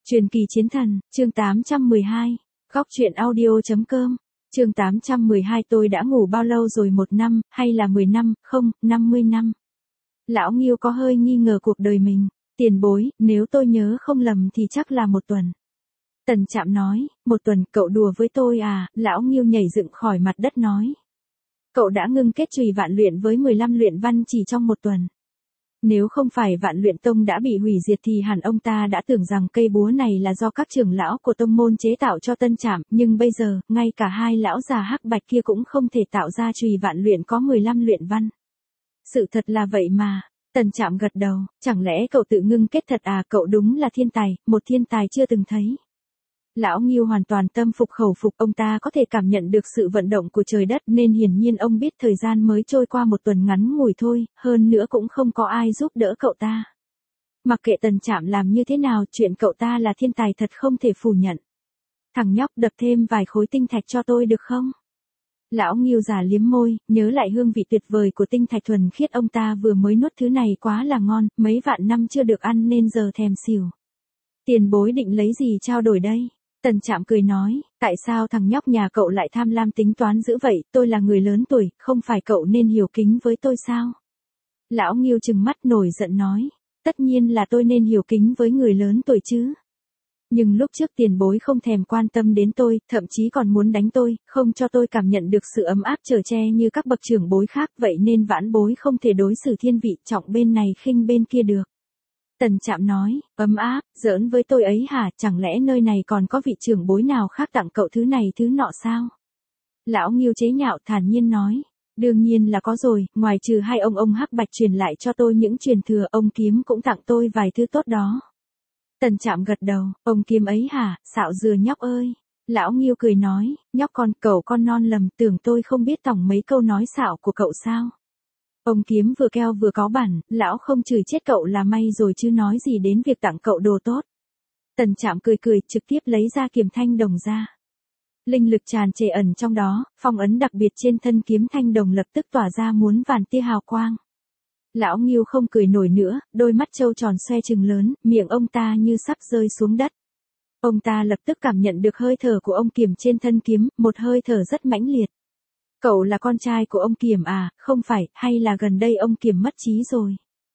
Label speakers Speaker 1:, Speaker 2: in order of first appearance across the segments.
Speaker 1: Truyền kỳ chiến thần, chương 812. Góc truyện audio.com. Chương 812 tôi đã ngủ bao lâu rồi, 1 năm, hay là 10 năm, không, 50 năm. Lão Nghiêu có hơi nghi ngờ cuộc đời mình. Tiền bối, nếu tôi nhớ không lầm thì chắc là 1 tuần. Tần Trạm nói, 1 tuần, cậu đùa với tôi à? Lão Nghiêu nhảy dựng khỏi mặt đất nói. Cậu đã ngưng kết chùy Vạn Luyện với 15 luyện văn chỉ trong 1 tuần. Nếu không phải Vạn Luyện Tông đã bị hủy diệt thì hẳn ông ta đã tưởng rằng cây búa này là do các trưởng lão của tông môn chế tạo cho Tân Trạm, nhưng bây giờ, ngay cả hai lão già hắc bạch kia cũng không thể tạo ra chùy Vạn Luyện có 15 luyện văn. Sự thật là vậy mà. Tần Trạm gật đầu, chẳng lẽ cậu tự ngưng kết thật à? Cậu đúng là thiên tài, một thiên tài chưa từng thấy. Lão Nghiêu hoàn toàn tâm phục khẩu phục, ông ta có thể cảm nhận được sự vận động của trời đất nên hiển nhiên ông biết thời gian mới trôi qua 1 tuần ngắn ngủi thôi, hơn nữa cũng không có ai giúp đỡ cậu ta. Mặc kệ Tần Trạm làm như thế nào, chuyện cậu ta là thiên tài thật không thể phủ nhận. Thằng nhóc, đập thêm vài khối tinh thạch cho tôi được không? Lão Nghiêu già liếm môi, nhớ lại hương vị tuyệt vời của tinh thạch thuần khiết ông ta vừa mới nuốt, thứ này quá là ngon, mấy vạn năm chưa được ăn nên giờ thèm xỉu. Tiền bối định lấy gì trao đổi đây? Tần Trạm cười nói, tại sao thằng nhóc nhà cậu lại tham lam tính toán dữ vậy, tôi là người lớn tuổi, không phải cậu nên hiểu kính với tôi sao? Lão Nghiêu trừng mắt nổi giận nói, tất nhiên là tôi nên hiểu kính với người lớn tuổi chứ. Nhưng lúc trước tiền bối không thèm quan tâm đến tôi, thậm chí còn muốn đánh tôi, không cho tôi cảm nhận được sự ấm áp chở che như các bậc trưởng bối khác, vậy nên vãn bối không thể đối xử thiên vị trọng bên này khinh bên kia được. Tần Trạm nói, ấm áp, giỡn với tôi ấy hả, chẳng lẽ nơi này còn có vị trưởng bối nào khác tặng cậu thứ này thứ nọ sao? Lão Nghiêu chế nhạo thản nhiên nói, đương nhiên là có rồi, ngoài trừ hai ông hắc bạch truyền lại cho tôi những truyền thừa, ông Kiếm cũng tặng tôi vài thứ tốt đó. Tần Trạm gật đầu, ông Kiếm ấy hả, xạo dừa nhóc ơi. Lão Nghiêu cười nói, nhóc cậu con non lầm, tưởng tôi không biết tỏng mấy câu nói xạo của cậu sao? Ông Kiếm vừa keo vừa có bản, lão không chửi chết cậu là may rồi chứ nói gì đến việc tặng cậu đồ tốt. Tần Trạm cười trực tiếp lấy ra kiếm thanh đồng ra. Linh lực tràn trề ẩn trong đó, phong ấn đặc biệt trên thân kiếm thanh đồng lập tức tỏa ra muôn vàn tia hào quang. Lão Nghiêu không cười nổi nữa, đôi mắt trâu tròn xoe trừng lớn, miệng ông ta như sắp rơi xuống đất. Ông ta lập tức cảm nhận được hơi thở của ông Kiểm trên thân kiếm, một hơi thở rất mãnh liệt. Cậu là con trai của ông Kiểm à? Không phải, hay là gần đây ông Kiểm mất trí rồi?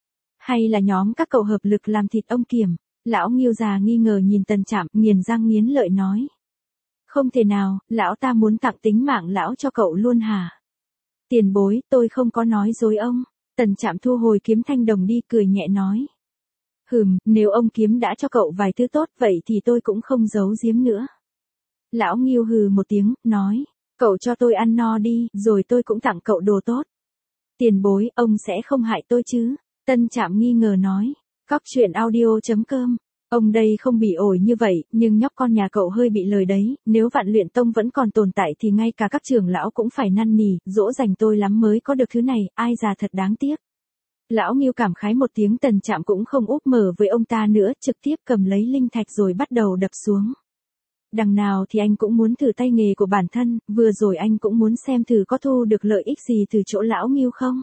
Speaker 1: Hay là nhóm các cậu hợp lực làm thịt ông Kiểm? Lão Nghiêu già nghi ngờ nhìn Tần Trạm, nghiến răng nghiến lợi nói. Không thể nào, lão ta muốn tặng tính mạng lão cho cậu luôn hả? Tiền bối, tôi không có nói dối ông. Tần Trạm thu hồi kiếm thanh đồng đi, cười nhẹ nói. Nếu ông Kiếm đã cho cậu vài thứ tốt vậy thì tôi cũng không giấu giếm nữa. Lão Nghiêu hừ một tiếng, nói. Cậu cho tôi ăn no đi, rồi tôi cũng tặng cậu đồ tốt. Tiền bối, ông sẽ không hại tôi chứ? Tân Trạm nghi ngờ nói. Góc truyện audio.com. Ông đây không bị ổi như vậy, nhưng nhóc con nhà cậu hơi bị lời đấy, nếu Vạn Luyện Tông vẫn còn tồn tại thì ngay cả các trưởng lão cũng phải năn nỉ, dỗ dành tôi lắm mới có được thứ này, ai già thật đáng tiếc. Lão Nghiêu cảm khái một tiếng. Tần Trạm cũng không úp mở với ông ta nữa, trực tiếp cầm lấy linh thạch rồi bắt đầu đập xuống. Đằng nào thì anh cũng muốn thử tay nghề của bản thân, vừa rồi anh cũng muốn xem thử có thu được lợi ích gì từ chỗ Lão Nghiêu không.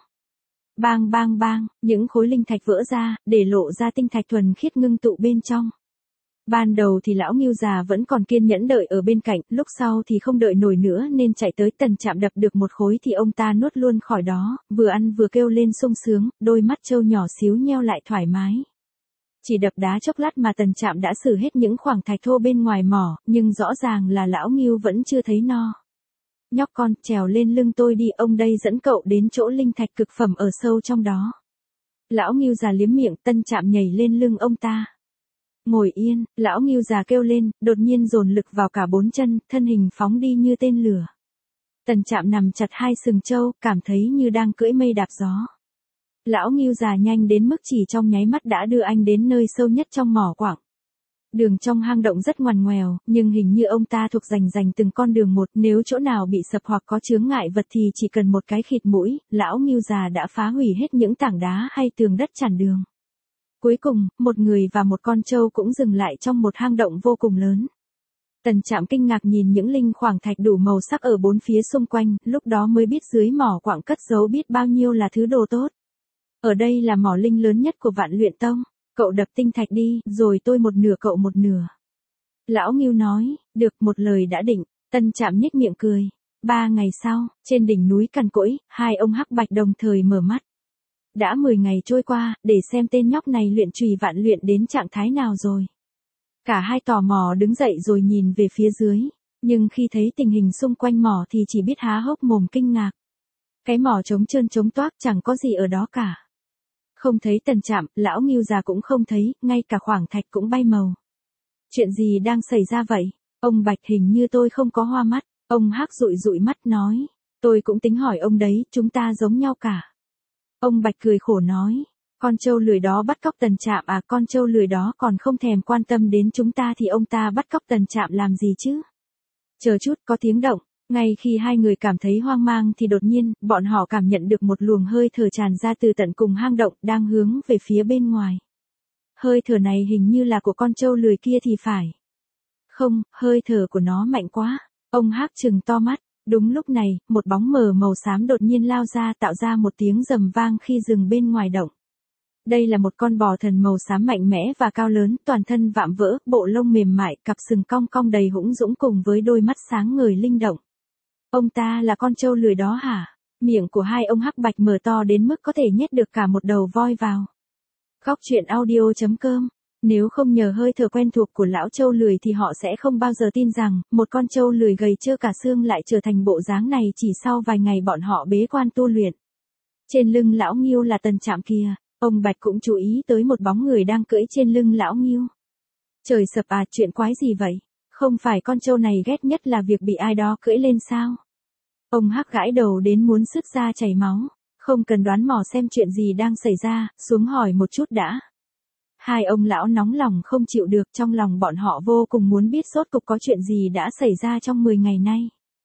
Speaker 1: Bang bang bang, những khối linh thạch vỡ ra, để lộ ra tinh thạch thuần khiết ngưng tụ bên trong. Ban đầu thì Lão Nghiêu già vẫn còn kiên nhẫn đợi ở bên cạnh, lúc sau thì không đợi nổi nữa nên chạy tới. Tần Trạm đập được một khối thì ông ta nuốt luôn khỏi đó, vừa ăn vừa kêu lên sung sướng, đôi mắt trâu nhỏ xíu nheo lại thoải mái. Chỉ đập đá chốc lát mà Tần Trạm đã xử hết những khoảng thạch thô bên ngoài mỏ, nhưng rõ ràng là Lão Nghiêu vẫn chưa thấy no. Nhóc con, trèo lên lưng tôi đi, ông đây dẫn cậu đến chỗ linh thạch cực phẩm ở sâu trong đó. Lão Nghiêu già liếm miệng. Tân Trạm nhảy lên lưng ông ta. Ngồi yên, Lão Nghiêu già kêu lên, đột nhiên dồn lực vào cả 4 chân, thân hình phóng đi như tên lửa. Tần Trạm nằm chặt hai sừng trâu, cảm thấy như đang cưỡi mây đạp gió. Lão Nghiêu già nhanh đến mức chỉ trong nháy mắt đã đưa anh đến nơi sâu nhất trong mỏ quặng. Đường trong hang động rất ngoằn ngoèo, nhưng hình như ông ta thuộc rành từng con đường một, nếu chỗ nào bị sập hoặc có chướng ngại vật thì chỉ cần một cái khịt mũi, Lão Nghiêu già đã phá hủy hết những tảng đá hay tường đất chắn đường. Cuối cùng, một người và một con trâu cũng dừng lại trong một hang động vô cùng lớn. Tần Trạm kinh ngạc nhìn những linh khoảng thạch đủ màu sắc ở 4 phía xung quanh, lúc đó mới biết dưới mỏ quặng cất giấu biết bao nhiêu là thứ đồ tốt. Ở đây là mỏ linh lớn nhất của Vạn Luyện Tông. Cậu đập tinh thạch đi, rồi tôi một nửa cậu một nửa. Lão Ngưu nói, được, một lời đã định. Tân Trạm nhếch miệng cười. 3 ngày sau, trên đỉnh núi cằn cỗi, hai ông hắc bạch đồng thời mở mắt. Đã 10 ngày trôi qua, để xem tên nhóc này luyện chùy vạn luyện đến trạng thái nào rồi. Cả hai tò mò đứng dậy rồi nhìn về phía dưới, nhưng khi thấy tình hình xung quanh mỏ thì chỉ biết há hốc mồm kinh ngạc. Cái mỏ trống trơn trống toác chẳng có gì ở đó cả. Không thấy Tần Trạm, lão Ngưu già cũng không thấy, ngay cả khoảng thạch cũng bay màu. Chuyện gì đang xảy ra vậy? Ông Bạch, hình như tôi không có hoa mắt. Ông Hắc dụi dụi mắt nói. Tôi cũng tính hỏi ông đấy, chúng ta giống nhau cả. Ông Bạch cười khổ nói. Con trâu lười đó bắt cóc Tần Trạm à? Con trâu lười đó còn không thèm quan tâm đến chúng ta thì ông ta bắt cóc Tần Trạm làm gì chứ? Chờ chút, có tiếng động. Ngay khi hai người cảm thấy hoang mang thì đột nhiên, bọn họ cảm nhận được một luồng hơi thở tràn ra từ tận cùng hang động đang hướng về phía bên ngoài. Hơi thở này hình như là của con trâu lười kia thì phải. Không, hơi thở của nó mạnh quá. Ông Hắc trừng to mắt. Đúng lúc này, một bóng mờ màu xám đột nhiên lao ra tạo ra một tiếng rầm vang khi dừng bên ngoài động. Đây là một con bò thần màu xám mạnh mẽ và cao lớn, toàn thân vạm vỡ, bộ lông mềm mại, cặp sừng cong cong đầy hũng dũng cùng với đôi mắt sáng ngời linh động. Ông ta là con trâu lười đó hả? Miệng của hai ông hắc bạch mở to đến mức có thể nhét được cả một đầu voi vào. Góc truyện audio.com. Nếu không nhờ hơi thở quen thuộc của lão trâu lười thì họ sẽ không bao giờ tin rằng, một con trâu lười gầy trơ cả xương lại trở thành bộ dáng này chỉ sau vài ngày bọn họ bế quan tu luyện. Trên lưng lão Ngưu là Tần Trạm kia, ông Bạch cũng chú ý tới một bóng người đang cưỡi trên lưng lão Ngưu. Trời sập à, chuyện quái gì vậy? Không phải con trâu này ghét nhất là việc bị ai đó cưỡi lên sao? Ông Hắc gãi đầu đến muốn sứt ra chảy máu. Không cần đoán mò xem chuyện gì đang xảy ra, xuống hỏi một chút đã. Hai ông lão nóng lòng không chịu được, trong lòng bọn họ vô cùng muốn biết rốt cục có chuyện gì đã xảy ra trong 10 ngày nay.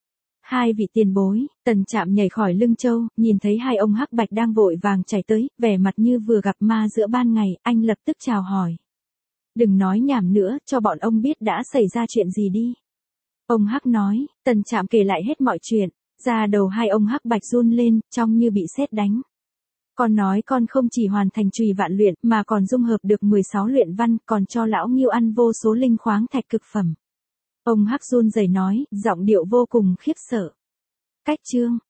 Speaker 1: Hai vị tiền bối, Tần Trạm nhảy khỏi lưng trâu, nhìn thấy hai ông hắc bạch đang vội vàng chạy tới, vẻ mặt như vừa gặp ma giữa ban ngày, anh lập tức chào hỏi. Đừng nói nhảm nữa, cho bọn ông biết đã xảy ra chuyện gì đi. Ông Hắc nói. Tần Trạm kể lại hết mọi chuyện. Da đầu hai ông hắc bạch run lên, trông như bị sét đánh. Con nói con không chỉ hoàn thành chùy vạn luyện mà còn dung hợp được 16 luyện văn, còn cho lão Ngưu ăn vô số linh khoáng thạch cực phẩm. Ông Hắc run rẩy nói, giọng điệu vô cùng khiếp sợ. Cách chương